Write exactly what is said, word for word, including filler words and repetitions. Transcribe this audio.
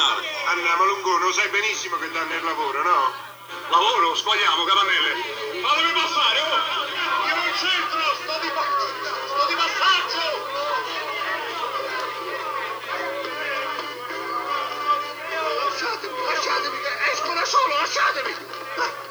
andare. Andiamo, Lungone, lo sai benissimo che danno il lavoro, no? Lavoro, squagliamo, caramelle. Fatemi passare, oh! Io non c'entro, sto di, pa- sto di passaggio! Lasciatemi, lasciatemi, che esco da solo, lasciatemi!